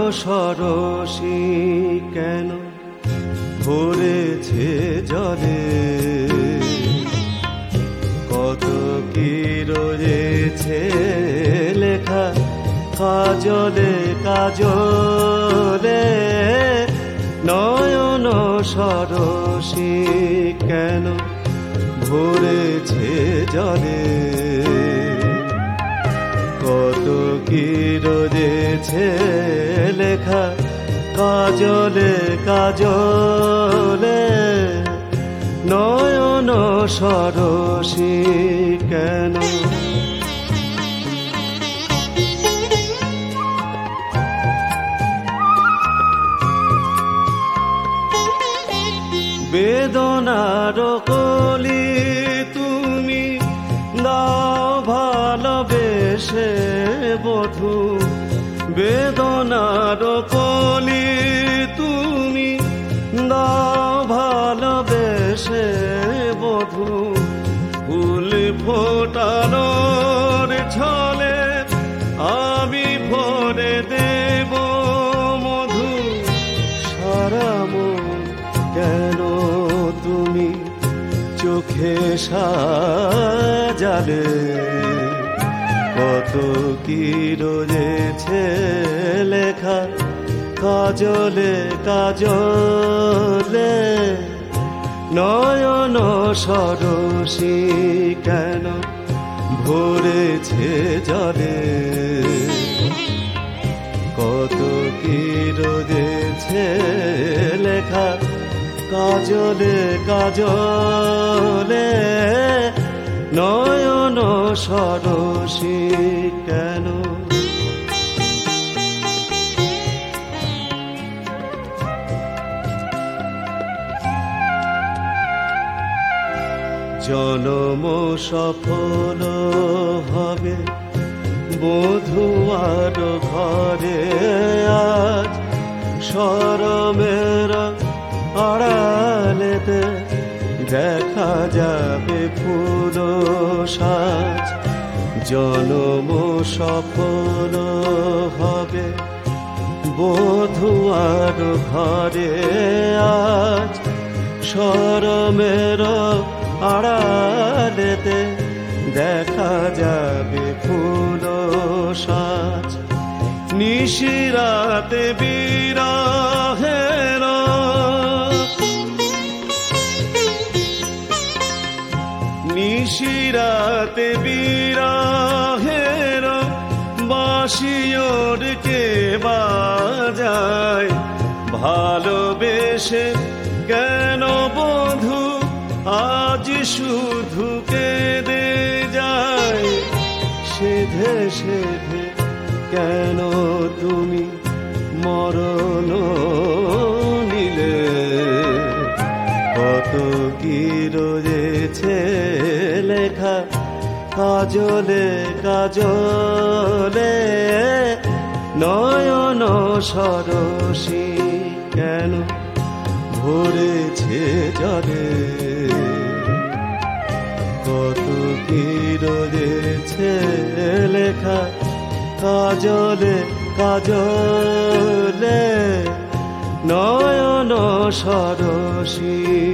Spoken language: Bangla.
সরসী কেন ভরেছে জলে, কত কি রয়েছে লেখা কাজলে কাজলে। নয়ন সরসী কেন ভরেছে জলে, কত কি রয়েছে লেখা কাজলে কাজলে। নয়ন সরসী কেন। বেদনার কলি তুমি দাও ভালোবেসে বধূ, বেদনার কলি তুমি দাও ভালোবেসে বধূ। ফুল ফোটানোর ছলে আমি ভরে দেব মধু। সারা মন কেন তুমি চোখে সাজালে, কত কি রয়েছে লেখা কাজলে কাজলে। নয়ন সরসী কেন ভরেছে জলে, কত কি রয়েছে লেখা কাজলে কাজলে। নয়ন সরসী কেন। জনম সফল হবে বধূয়ার ঘরে আজ, শরমের আড়ালেতে দেখা যাবে ফুল সাজ। জনম সফল হবে বধূয়ার ঘরে আজ, শরমের আড়ালেতে দেখা যাবে ফুল সাজ। নিশিরাতে বিরহের নিশিরাতে বিরহের বাঁশিওর কে বাজায়। ভালোবেসে কেন বধূ আজ শুধু কেঁদে যায়। সেধে সেধে কেন তুমি মরণ নিলে, কত কি রয়েছে লেখা কাজলে কাজলে। নয়ন সরসী কেন ভরেছে জলে, কত কি রয়েছে লেখা কাজলে কাজলে। নয়ন সরসী